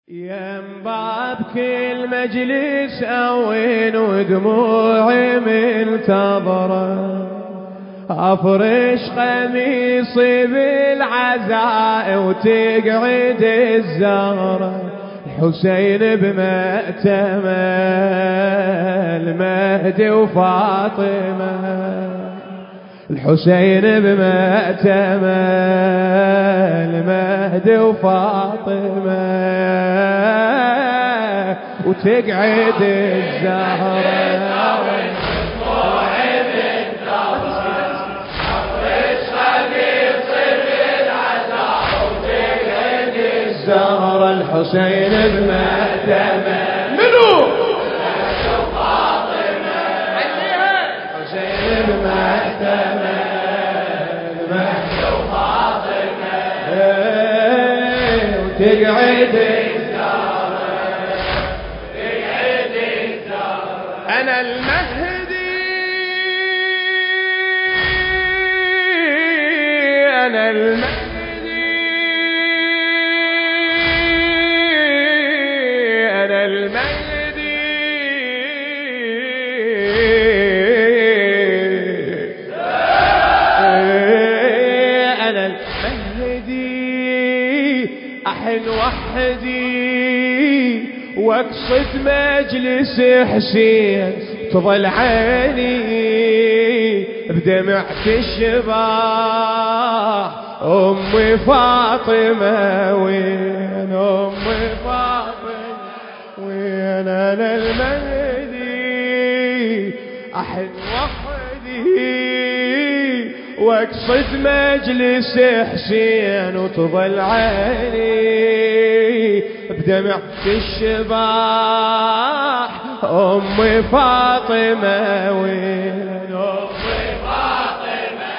ينبع بكل مجلس أوين ودموعي منتظرة، أفرش قميصي بالعزاء وتقعد الزهرة، الحسين بمأتمة المهدي وفاطمة، الحسين بمأتمة المهدي وفاطمة وتقعد الزهرة. الزهرة الحسين بمأتمة منو؟ وفاطمة الحسين بمأتمة المهدي وفاطمة وتقعد الزهرة تقعد الزهرة. أنا المهدي أنا المهدي أحن وحدي واقصد مجلس حسين تظل عيني بدمعة الشباح. أمي فاطمة وين أمي فاطمة وين؟ أنا المهدي أحن وحدي واقصد مجلس حسين وتظل عيني بدمعة الشباح. أمي فاطمة وين أمي فاطمة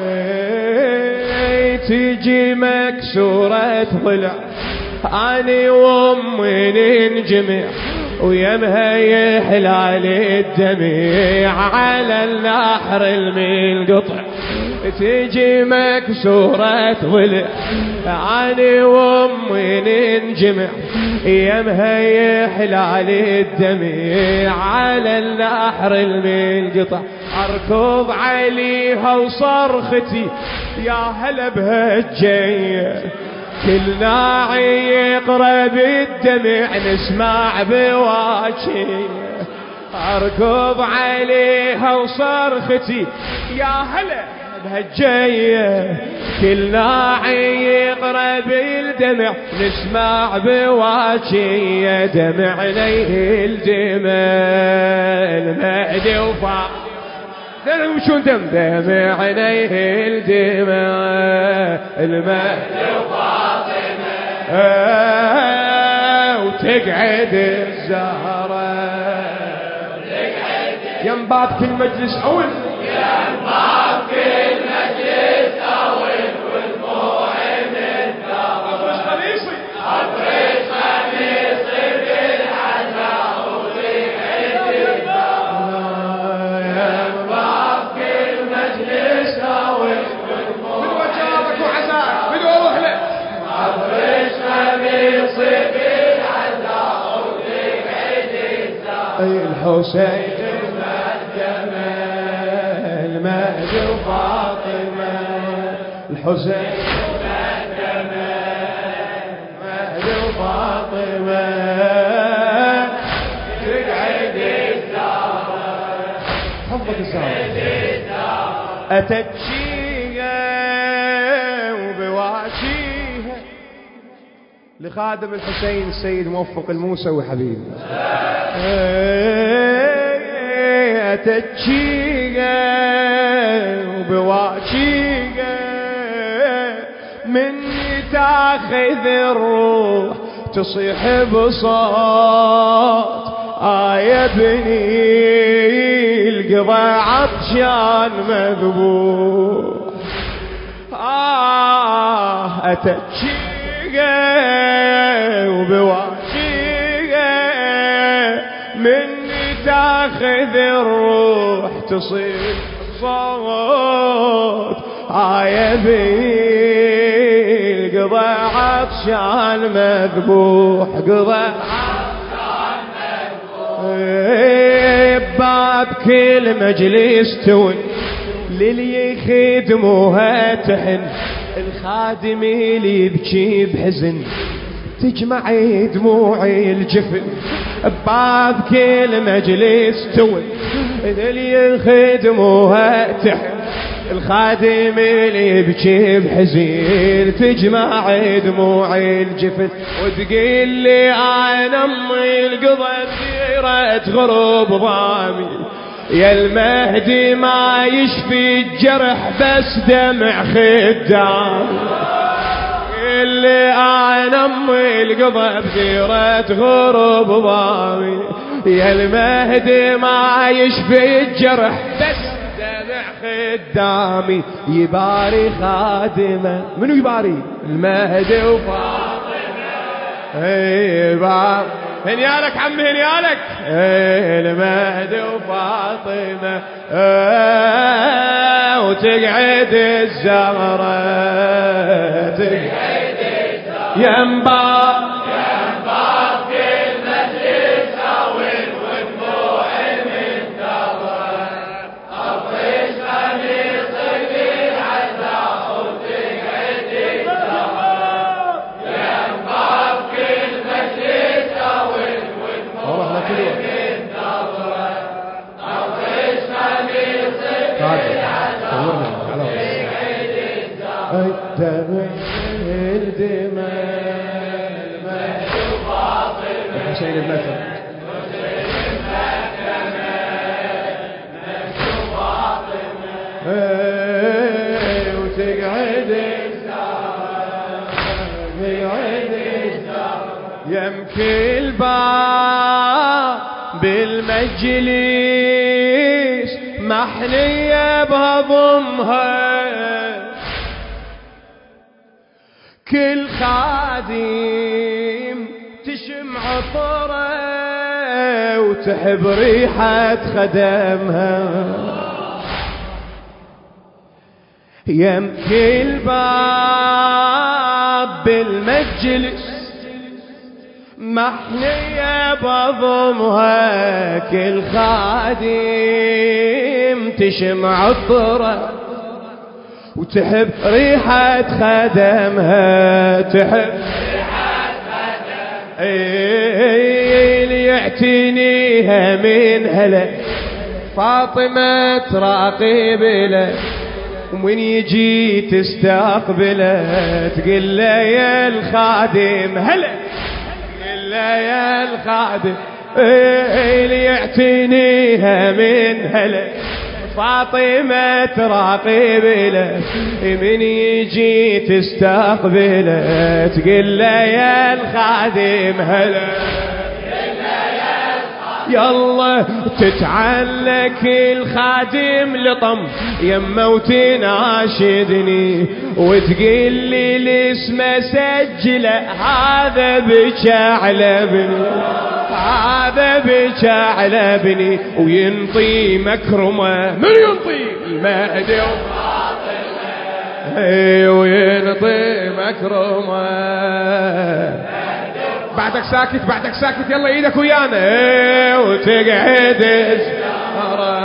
وين؟ تجي مكسورة ضلع أنا وأمي ننجمع ويمها يحلال الدمع على النحر المنقطع. تجي مكسورة ضلع أنا وأمي ننجمع يمها يحلال الدمع على النحر المنقطع. أركض عليها وصرختي يا هلا بهالجية، كل ناعي يقرب الدمع نسمع بواجهي. أركض عليها وصرختي يا هلا بهالجية، كل ناعي يقرب الدمع نسمع بواجهي. دمع ليه الدمع المهدي وفاطمة وشون دمع عينيه الدماء المهدي وفاطمة وتقعد الزهرة ينبع بكل مجلس أول ينبع بكل مجلس أول ودموعي منتظرة. أفرش قميصي أفرش قميصي بالعزاء وتقعد الزهرة ينبع بكل مجلس أول ودموعي جابك وعزاك بدو أروح له. أفرش قميصي بالعزاء وتقعد الزهرة الحسين المهدي وفاطمة الحسين المهدي وفاطمة تقعد الزهرة حفظك الزهرة. أتت شيها وبواشيها لخادم الحسين السيد موفق الموسوي حبيبي. أتت شيها وبواشيها من تاخذ الروح تصيح بصوت يا بني القضى عطشان مذبوح. أتت شيها وبواشيها من تاخذ الروح تصيح صوت يا بني قضى عطشان مذبوح قضى عطشان مذبوح باب كل مجلس تون للي يخدموها تحن الخادم اللي يبكي بحزن تجمع دموعي الجفن بباب كل مجلس تون اللي يخدموها تحن الخادم اللي يبكي بحزين تجمع دموعي الجفن وتقول لي انا امي القضى سيرة غروب ضامي يا المهدي ما يشفي الجرح بس دمع خدام اللي انا امي القضى بثيرة غروب ضامي يا المهدي ما يشفي الجرح بس دمع خدامي يباري خادمه منو يباري المهدي وفاطمه هنيالك عمي هنيالك المهدي وفاطمه وتقعد الزهره تقعد ينبع في المجلس أول ودموع من دبر أفرش قميصك العزاء وتقعد الزهر ينبع في المجلس أول ودموع من دبر أفرش قميصك العزاء وتقعد الزهر حسين المثل وتقعد يمكن الباب بالمجلس محلية بهضمها كل خادم تشم عطره وتحب ريحة خدمها يمكن الباب بالمجلس محنية بضمها كل خادم تشم عطره وتحب ريحة خدمها تحب ريحة خدمها اللي يعتنيها من هلا فاطمة تراقب له ومن يجي تستقبله تقول له يا الخادم هلا تقول له يا الخادم اللي يعتنيها من هلا فاطمة تراقب له من يجي تستقبله تقول له يا الخادم هلا يلا تتعلق الخادم لطم يمه وتناشدني وتقول لي الاسم سجله هذا بشعلبني هذا بشعلبني وينطي مكرمه من ينطي المهدي وفاطمه وينطي مكرمه بعدك ساكت يلا ايدك ويانا وتقعد الزهرة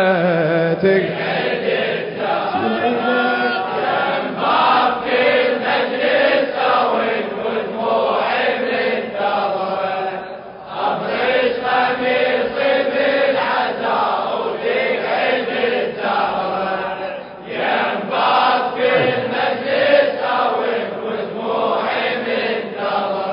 تقعد الزهرة ينبع في المجلس أول ودموع من دبر أفرش قميصي بالعزاء وتقعد الزهرة ينبع في المجلس أول ودموع من دبر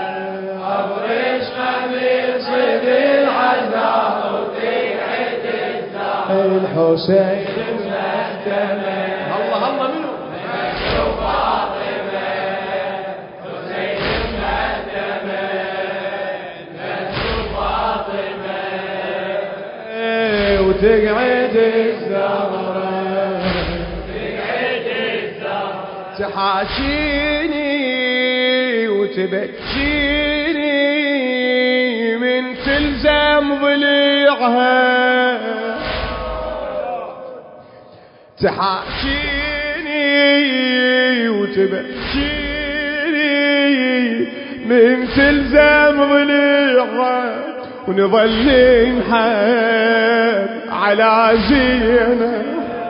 الحسين المهتمى الله منو فاطمة حسين المهتمى فاطمة وتقعد الزهرة تحاشيني وتبكيني من تلزم ضليعها تحاكيني وتبكيني من تلزم ضليعها ونظل نحب على زينب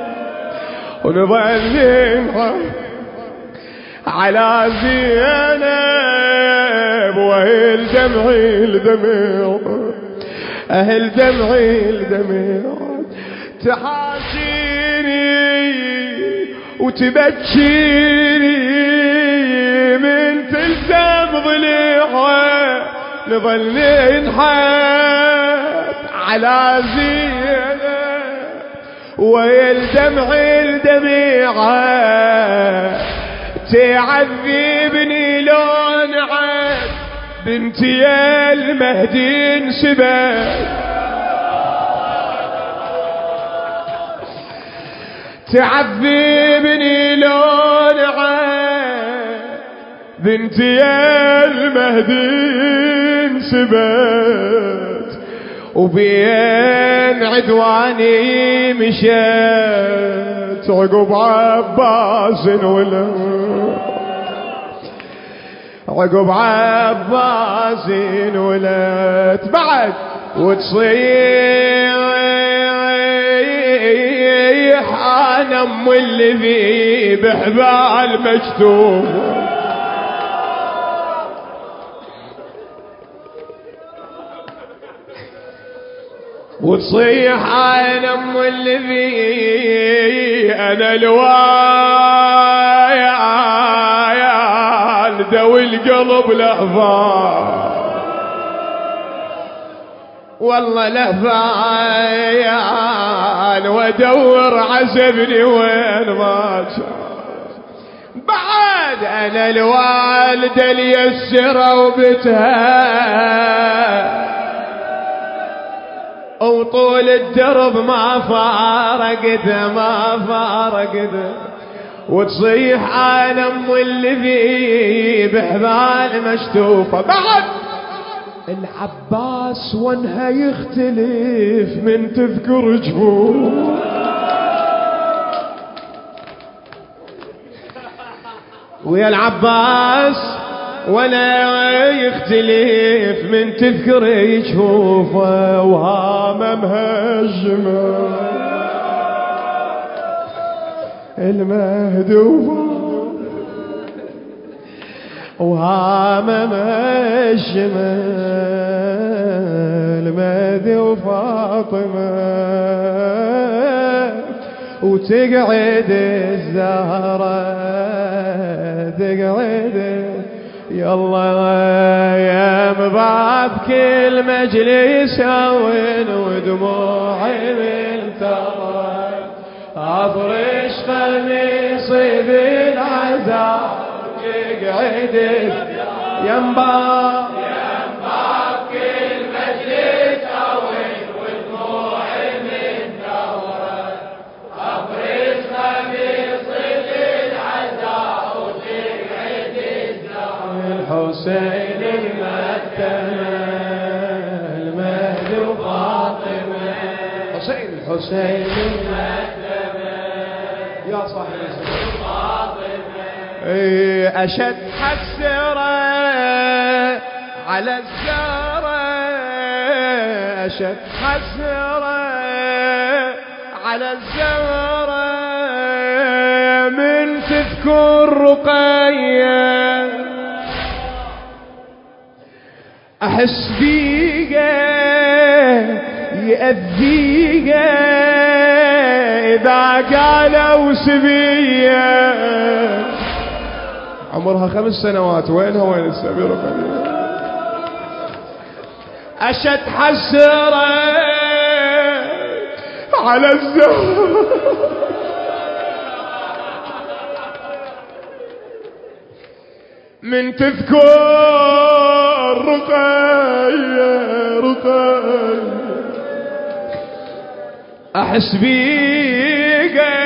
ونظل نحب على زينب وأهل دمعي الدمع أهل دمعي الدمع تحاشيني وتبكيني من تلزم ضليعها نظل نحب على زينب والدمع الدميعة تعذبني لون عاد بنتي يا المهدي انسبت تعذبني لون عاد بنتي يا المهدي انسبت وبين عدواني مشيت عقب عباس عقب عباس ولت بعد وتصيح انا ام الذي بحبال مكتوب وتصيح انا ام الذي انا الوايا دوي القلب لهفان والله لهفان وادور عزبني وين ما بعد انا الوالده اليسره وبتها وطول الدرب ما فارقته وتصيح انا ام الذي بحبال مشتوفه بعد العباس وانها يختلف من تذكر جفوف ويا العباس ولا يختلف من تذكر يشوفه وهامه مهجمه المهدوفه وهامه مهجمه المهدي وفاطمه وتقعد الزهره تقعد يلا يا مضاب كل مجلس هون ودموعي ملتوى افرش قميصي بالعذاب تقعد ينباب كل مجلس هون ودموعي ملتوى افرش قميصي بالعذاب الحسين المهدي وفاطمة الحسين يا صاحب فاطمة أشد حسرة على الزهرة أشد حسرة على الزهرة من تذكر رقية أحس بيقى يأذيقى إذا قالوا سبية عمرها 5 سنوات وينها وين السبيل رقية أشد حسرة على الزهر من تذكر رقية أحس بيقى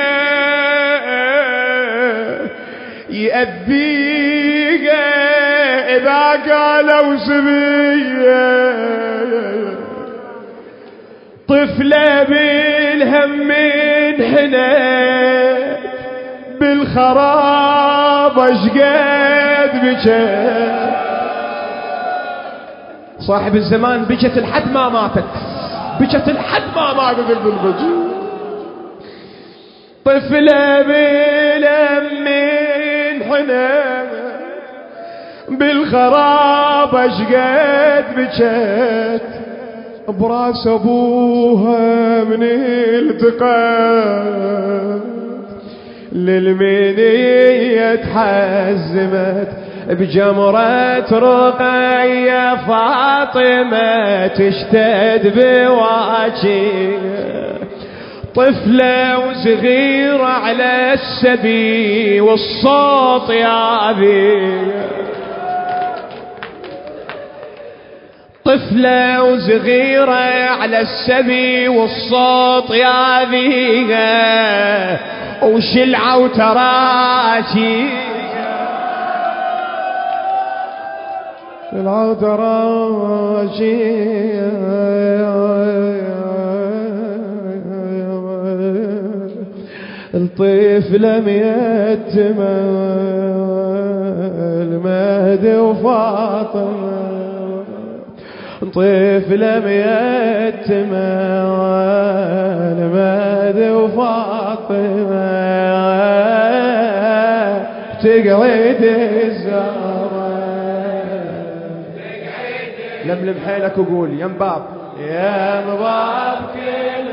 يأذيقى إذا قالوا سبية طفلة بالهم انحنت بالخراب اشقد بجد صاحب الزمان بجت لحد ما ماتت، بجت لحد ما ماتت البلبج. طفلة بلم من حنان بالخراب اشقد بجت براس ابوها من التقت للمنية تحزمت بجمرة رقية فاطمة تشتد بواجهها طفلة وصغيرة على السبي والصوت يابي طفلة وصغيرة على السبي والصوت يابيها وشلعة وتراشي شلعة وتراشي الطفلة ميتمة المهدي وفاطمة طفلة ميتمة المهدي وفاطمة تقعد الزهرة لملم حيلك وقول يا مباب يا مباب كل